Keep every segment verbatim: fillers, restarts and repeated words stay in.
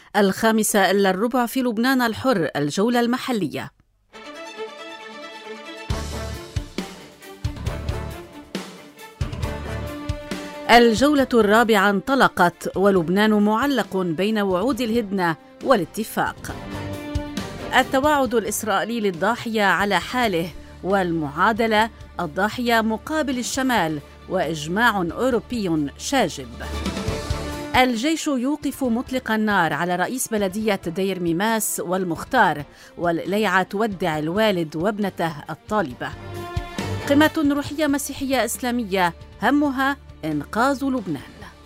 الخامسة إلا الربع في لبنان الحر، الجولة المحلية. الجولة الرابعة انطلقت ولبنان معلق بين وعود الهدنة والاتفاق. التوعد الإسرائيلي للضاحية على حاله، والمعادلة الضاحية مقابل الشمال، وإجماع أوروبي شاجب. الجيش يوقف مطلق النار على رئيس بلدية دير ميماس والمختار، والليعة تودع الوالد وابنته الطالبة. قمة روحية مسيحية إسلامية همها إنقاذ لبنان.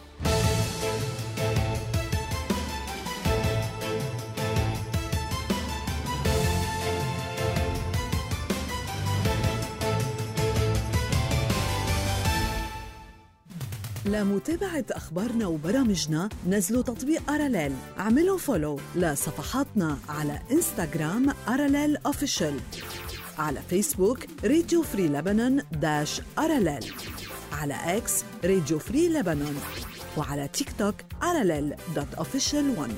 لمتابعة أخبارنا وبرامجنا نزلوا تطبيق أراليل، اعملوا فولو لصفحاتنا على إنستغرام أراليل أوفيشال، على فيسبوك راديو فري لبنان داش أراليل، على إكس راديو فري لبنان، وعلى تيك توك أراليل دوت أوفيشال ون.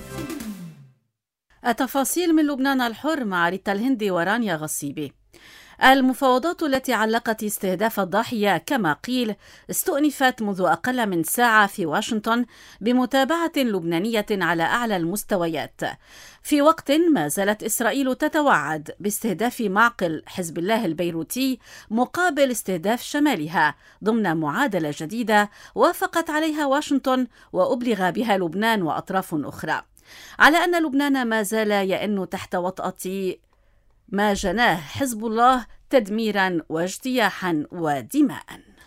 التفاصيل من لبنان الحر مع ريتا الهندي ورانيا غصيبي. المفاوضات التي علقت استهداف الضاحية كما قيل استؤنفت منذ أقل من ساعة في واشنطن بمتابعة لبنانية على أعلى المستويات، في وقت ما زالت إسرائيل تتوعد باستهداف معقل حزب الله البيروتي مقابل استهداف شمالها ضمن معادلة جديدة وافقت عليها واشنطن وأبلغ بها لبنان وأطراف أخرى، على أن لبنان ما زال يئن تحت وطأة ما جناه حزب الله تدميرا واجتياحا ودماء.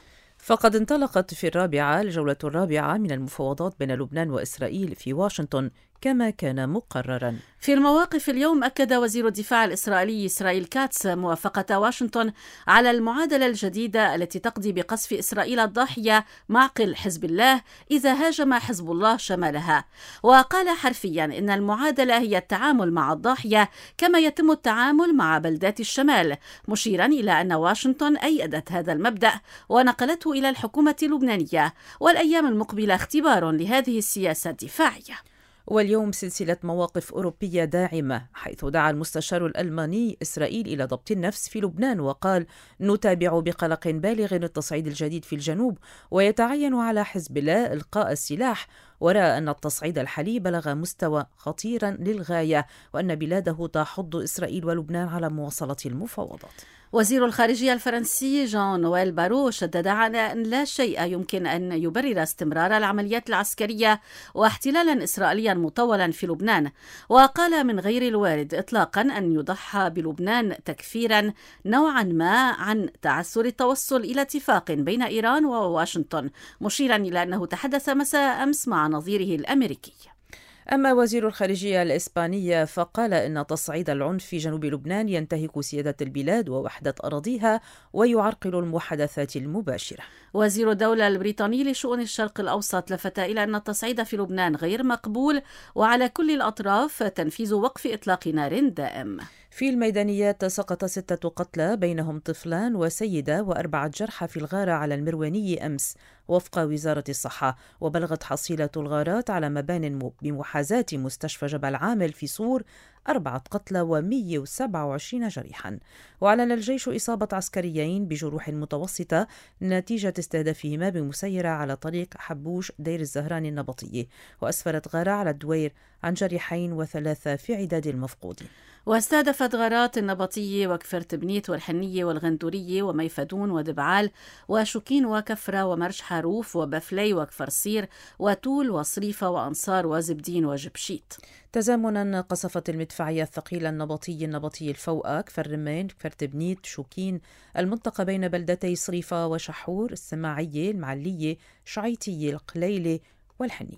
فقد انطلقت في الرابعة الجولة الرابعة من المفاوضات بين لبنان وإسرائيل في واشنطن كما كان مقررا. في المواقف اليوم أكد وزير الدفاع الإسرائيلي إسرائيل كاتس موافقة واشنطن على المعادلة الجديدة التي تقضي بقصف إسرائيل الضاحية معقل حزب الله إذا هاجم حزب الله شمالها، وقال حرفيا إن المعادلة هي التعامل مع الضاحية كما يتم التعامل مع بلدات الشمال، مشيرا إلى أن واشنطن أيدت هذا المبدأ ونقلته إلى الحكومة اللبنانية، والأيام المقبلة اختبار لهذه السياسة الدفاعية. واليوم سلسلة مواقف أوروبية داعمة، حيث دعا المستشار الألماني إسرائيل إلى ضبط النفس في لبنان وقال: نتابع بقلق بالغ التصعيد الجديد في الجنوب، ويتعين على حزب الله إلقاء السلاح، ورأى أن التصعيد الحالي بلغ مستوى خطيرا للغاية، وأن بلاده تحض إسرائيل ولبنان على مواصلة المفاوضات. وزير الخارجية الفرنسي جان نويل بارو شدد على أن لا شيء يمكن أن يبرر استمرار العمليات العسكرية واحتلالا إسرائيليا مطولا في لبنان، وقال من غير الوارد إطلاقا أن يضحى بلبنان تكفيرا نوعا ما عن تعثر التوصل إلى اتفاق بين إيران وواشنطن، مشيرا إلى أنه تحدث مساء أمس مع نظيره الأمريكي. أما وزير الخارجية الإسبانية فقال إن تصعيد العنف في جنوب لبنان ينتهك سيادة البلاد ووحدة أراضيها ويعرقل المحادثات المباشرة. وزير الدولة البريطاني لشؤون الشرق الأوسط لفت إلى أن التصعيد في لبنان غير مقبول، وعلى كل الأطراف تنفيذ وقف إطلاق نار دائم. في الميدانيات سقط ستة قتلى بينهم طفلان وسيدة وأربعة جرحى في الغارة على المرواني أمس وفق وزارة الصحة، وبلغت حصيلة الغارات على مبان بمحاذاة مستشفى جبل عامل في صور أربعة قتلى ومئة وسبعة وعشرين جريحا. وأعلن الجيش إصابة عسكريين بجروح متوسطة نتيجة استهدافهما بمسيرة على طريق حبوش دير الزهران النبطية، وأسفرت غارة على الدوير عن جريحين وثلاثة في عداد المفقودين. واستهدفت غارات النبطية وكفر تبنيت والحنية والغندورية وميفدون ودبعال وشكين وكفرة ومرش حاروف وبفلي وكفر صير وتول وصريفة وأنصار وزبدين وجبشيت. تزامنا قصفت المدفعية الثقيلة النبطي النبطي الفوقة كفر رمين كفر تبنيت شوكين المنطقة بين بلدتي صريفة وشحور السماعية المعلية شعيتية القليلة والحنية.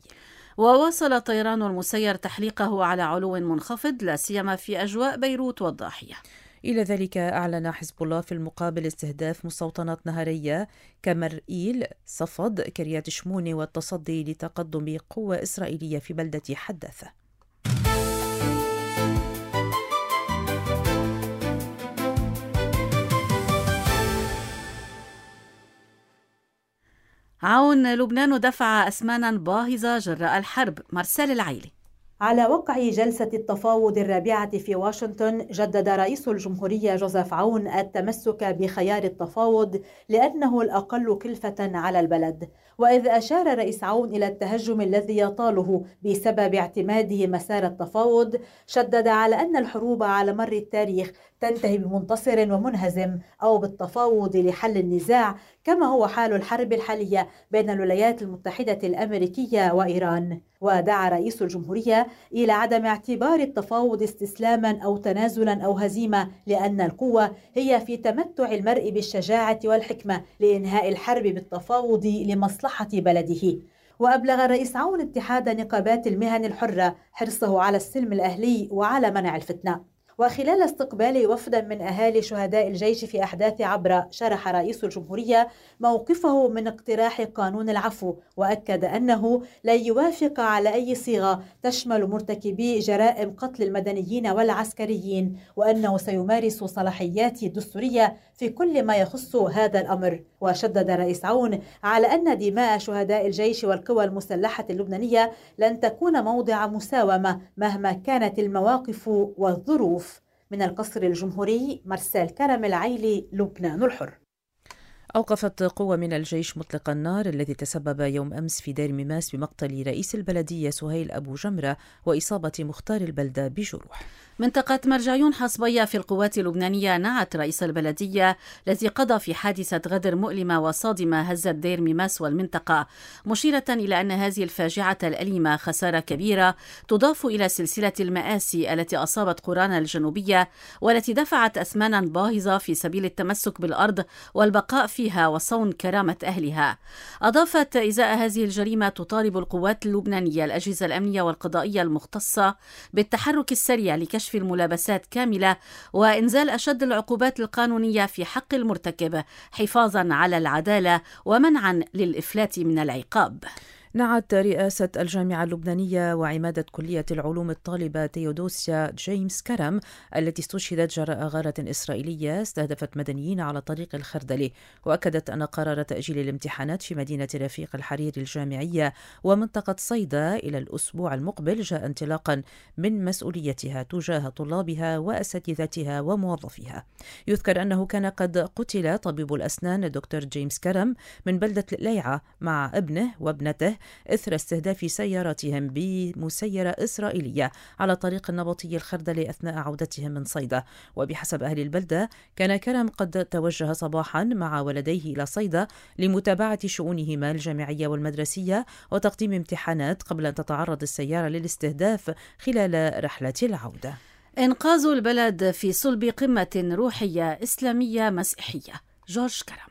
وواصل طيران المسير تحليقه على علو منخفض لا سيما في أجواء بيروت والضاحية. إلى ذلك أعلن حزب الله في المقابل استهداف مستوطنات نهرية كمرئيل صفد كريات شمونة والتصدي لتقدم قوة إسرائيلية في بلدة حداثة. عون لبنان دفع أثمانا باهظة جراء الحرب. مرسال العيلي. على وقع جلسة التفاوض الرابعة في واشنطن، جدد رئيس الجمهورية جوزيف عون التمسك بخيار التفاوض لأنه الأقل كلفة على البلد. وإذ أشار رئيس عون إلى التهجم الذي يطاله بسبب اعتماده مسار التفاوض، شدد على أن الحروب على مر التاريخ تنتهي بمنتصر ومنهزم أو بالتفاوض لحل النزاع، كما هو حال الحرب الحالية بين الولايات المتحدة الأمريكية وإيران. ودعا رئيس الجمهورية إلى عدم اعتبار التفاوض استسلاما أو تنازلا أو هزيمة، لأن القوة هي في تمتع المرء بالشجاعة والحكمة لإنهاء الحرب بالتفاوض لمصلحة بلده. وأبلغ الرئيس عون اتحاد نقابات المهن الحرة حرصه على السلم الأهلي وعلى منع الفتنة. وخلال استقبال وفدا من أهالي شهداء الجيش في أحداث عبرة، شرح رئيس الجمهورية موقفه من اقتراح قانون العفو، وأكد أنه لا يوافق على أي صيغة تشمل مرتكبي جرائم قتل المدنيين والعسكريين، وأنه سيمارس صلاحياته الدستورية في كل ما يخص هذا الأمر. وشدد رئيس عون على أن دماء شهداء الجيش والقوى المسلحة اللبنانية لن تكون موضع مساومة مهما كانت المواقف والظروف. من القصر الجمهوري، مرسال كرم العيلي، لبنان الحر. أوقفت قوة من الجيش مطلق النار الذي تسبب يوم أمس في دير ميماس بمقتل رئيس البلدية سهيل أبو جمرة وإصابة مختار البلدة بجروح. منطقة مرجعيون حصبية في القوات اللبنانية نعت رئيس البلدية الذي قضى في حادثة غدر مؤلمة وصادمة هزت دير ميماس والمنطقة، مشيرة إلى أن هذه الفاجعة الأليمة خسارة كبيرة تضاف إلى سلسلة المآسي التي أصابت قرانا الجنوبية والتي دفعت أثمانا باهظة في سبيل التمسك بالأرض والبقاء فيها وصون كرامة أهلها. أضافت إزاء هذه الجريمة تطالب القوات اللبنانية الأجهزة الأمنية والقضائية المختصة بالتحرك السريع لكشف الملابسات كاملة وإنزال أشد العقوبات القانونية في حق المرتكب حفاظا على العدالة ومنعا للإفلات من العقاب. نعت رئاسة الجامعة اللبنانية وعمادة كلية العلوم الطالبة تيودوسيا جيمس كرم التي استشهدت جراء غارة إسرائيلية استهدفت مدنيين على طريق الخردلي، وأكدت أن قرار تأجيل الامتحانات في مدينة رفيق الحرير الجامعية ومنطقة صيدا إلى الأسبوع المقبل جاء انطلاقا من مسؤوليتها تجاه طلابها وأساتذتها وموظفيها. يذكر أنه كان قد قتل طبيب الأسنان الدكتور جيمس كرم من بلدة ليعة مع ابنه وابنته إثر استهداف سياراتهم بمسيرة إسرائيلية على طريق النبطي الخردلي أثناء عودتهم من صيدا. وبحسب أهل البلدة كان كرم قد توجه صباحا مع ولديه إلى صيدا لمتابعة شؤونهما الجامعية والمدرسية وتقديم امتحانات قبل أن تتعرض السيارة للاستهداف خلال رحلة العودة. إنقاذ البلد في صلب قمة روحية إسلامية مسيحية. جورج كرم.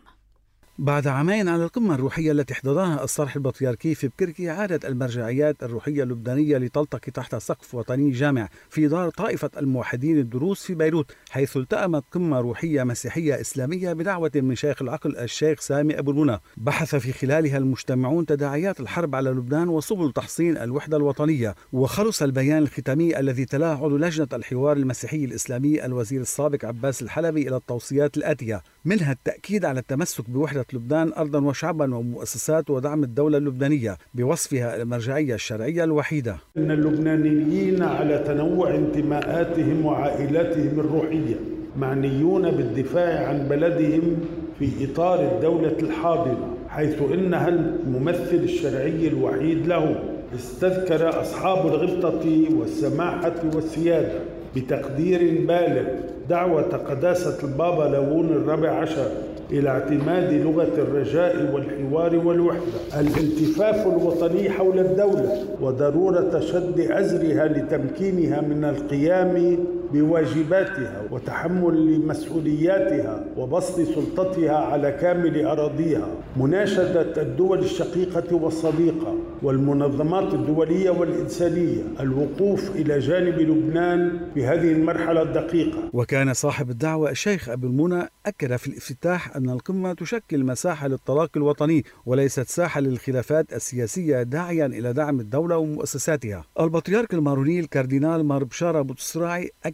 بعد عامين على القمة الروحية التي احتضنها الصرح البطريركي في بكركي، عادت المرجعيات الروحية اللبنانية لتلتقي تحت سقف وطني جامع في دار طائفة الموحدين الدروس في بيروت، حيث التأمت قمة روحية مسيحية إسلامية بدعوة من شيخ العقل الشيخ سامي أبو المنى. بحث في خلالها المجتمعون تداعيات الحرب على لبنان وسبل تحصين الوحدة الوطنية. وخلص البيان الختامي الذي تلاه عضو لجنة الحوار المسيحي الإسلامي الوزير السابق عباس الحلبي إلى التوصيات الآتية، منها التأكيد على التمسك بوحدة لبنان أرضا وشعبا ومؤسسات ودعم الدولة اللبنانية بوصفها المرجعية الشرعية الوحيدة. إن اللبنانيين على تنوع انتماءاتهم وعائلاتهم الروحية معنيون بالدفاع عن بلدهم في إطار الدولة الحاضنة، حيث إنها الممثل الشرعي الوحيد له. استذكر أصحاب الغبطة والسماحة والسيادة بتقدير بالغ دعوة قداسة البابا ليون الرابع عشر إلى اعتماد لغة الرجاء والحوار والوحدة، الالتفاف الوطني حول الدولة وضرورة شد أزرها لتمكينها من القيام بواجباتها وتحمل مسؤولياتها وبسط سلطتها على كامل أراضيها، مناشدة الدول الشقيقة والصديقة والمنظمات الدولية والإنسانية الوقوف إلى جانب لبنان في هذه المرحلة الدقيقة. وكان صاحب الدعوة الشيخ أبو المنى أكد في الافتتاح أن القمة تشكل مساحة للتلاقي الوطني وليست ساحة للخلافات السياسية، داعيا إلى دعم الدولة ومؤسساتها. البطريرك الماروني الكاردينال مار بشارة بوتسراعي أكد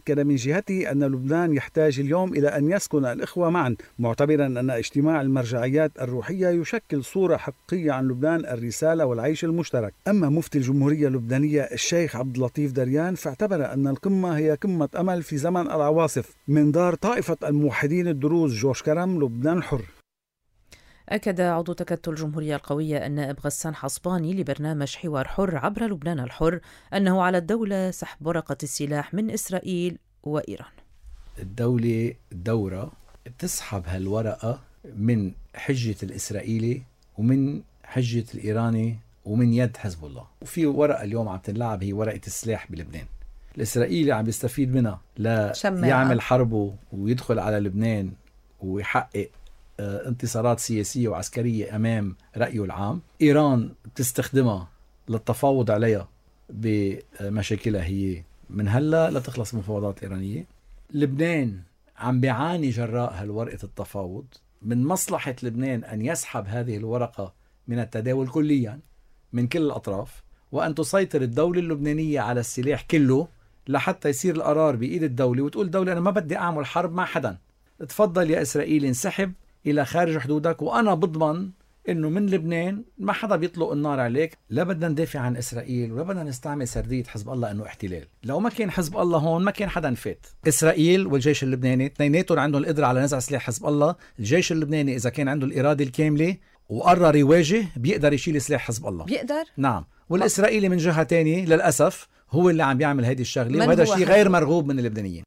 وأكد من جهته أن لبنان يحتاج اليوم إلى أن يسكن الإخوة معا، معتبرا أن اجتماع المرجعيات الروحية يشكل صورة حقيقية عن لبنان، الرسالة والعيش المشترك. أما مفتي الجمهورية اللبنانية الشيخ عبد اللطيف دريان فاعتبر أن القمة هي قمة أمل في زمن العواصف. من دار طائفة الموحدين الدروز جورج كرم، لبنان حر. أكد عضو تكتل الجمهورية القوية النائب غسان حصباني لبرنامج حوار حر عبر لبنان الحر أنه على الدولة سحب ورقة السلاح من إسرائيل وإيران. الدولة دورة تسحب هالورقة من حجة الإسرائيلي ومن حجة الإيراني ومن يد حزب الله. وفي ورقة اليوم عم تنلعب هي ورقة السلاح بلبنان. الإسرائيلي عم يستفيد منها لا شماعة. يعمل حربه ويدخل على لبنان ويحقق انتصارات سياسية وعسكرية أمام رأيه العام. إيران تستخدمها للتفاوض عليها بمشاكلها هي من هلا لتخلص مفاوضات إيرانية. لبنان عم بيعاني جراء هالورقة التفاوض. من مصلحة لبنان أن يسحب هذه الورقة من التداول كليا من كل الأطراف، وأن تسيطر الدولة اللبنانية على السلاح كله لحتى يصير القرار بإيد الدولة، وتقول الدولة أنا ما بدي أعمل حرب مع حدا، تفضل يا إسرائيل انسحب إلى خارج حدودك، وأنا بضمن إنه من لبنان ما حدا بيطلق النار عليك. لا بدنا ندافع عن إسرائيل ولا بدنا نستعمل سردية حزب الله إنه احتلال. لو ما كان حزب الله هون ما كان حدا نفات. إسرائيل والجيش اللبناني اثنيناتهم عندهم القدرة على نزع سلاح حزب الله. الجيش اللبناني إذا كان عنده الإرادة الكاملة وقرر يواجه بيقدر يشيل سلاح حزب الله. بيقدر؟ نعم. والإسرائيلي من جهة تانية للأسف هو اللي عم بيعمل هذه الشغلة، وهذا شيء غير مرغوب من اللبنانيين.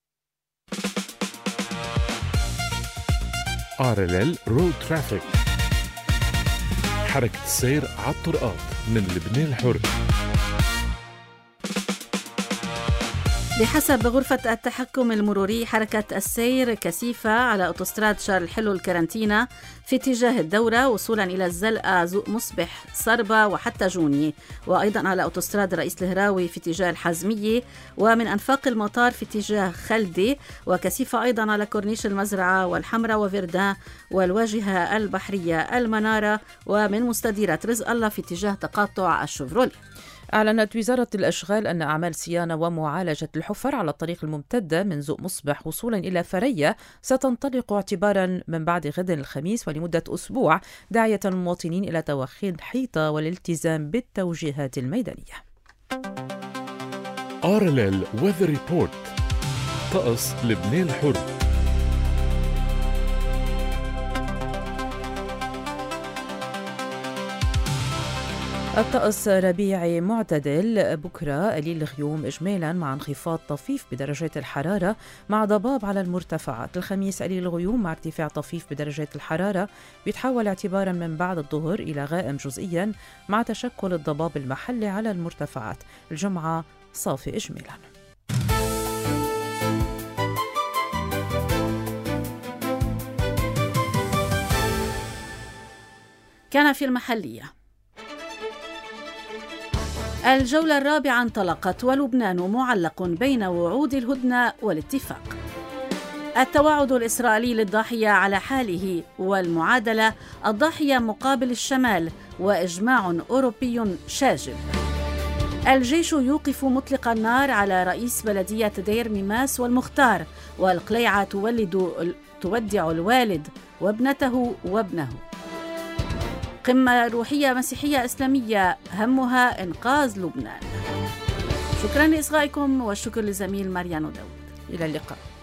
باراليل رود ترافيك، حركة السير على الطرقات من لبنان الحر. بحسب غرفة التحكم المروري حركة السير كثيفة على أوتوستراد شارل الحلو الكرنتينا في اتجاه الدورة وصولا إلى الزلقة زوق مصبح صربة وحتى جوني، وأيضا على أوتوستراد رئيس الهراوي في اتجاه الحزمية، ومن أنفاق المطار في اتجاه خلدي، وكثيفة أيضا على كورنيش المزرعة والحمراء وفردان والواجهة البحرية المنارة، ومن مستديرة رزق الله في اتجاه تقاطع الشفرولي. أعلنت وزارة الأشغال أن أعمال صيانة ومعالجة الحفر على الطريق الممتدة من زوق مصبح وصولا إلى فرية ستنطلق اعتبارا من بعد غد الخميس ولمدة أسبوع، داعية المواطنين إلى توخي الحيطة والالتزام بالتوجيهات الميدانية. باراليل ويذر ريبورت، طقس لبنان الحر. الطقس ربيعي معتدل، بكرة قليل الغيوم إجمالا مع انخفاض طفيف بدرجات الحرارة مع ضباب على المرتفعات. الخميس قليل الغيوم مع ارتفاع طفيف بدرجات الحرارة، بيتحول اعتبارا من بعد الظهر إلى غائم جزئيا مع تشكل الضباب المحلي على المرتفعات. الجمعة صافي إجمالا. كان في المحلية. الجولة الرابعة انطلقت ولبنان معلق بين وعود الهدنة والاتفاق. التوعد الإسرائيلي للضاحية على حاله، والمعادلة الضاحية مقابل الشمال، وإجماع أوروبي شاجب. الجيش يوقف مطلق النار على رئيس بلدية دير ميماس والمختار، والقليعة تولد تودع الوالد وابنته وابنه. قمة روحية مسيحية إسلامية همها إنقاذ لبنان. شكرا لإصغائكم والشكر لزميل ماريانو داود. إلى اللقاء.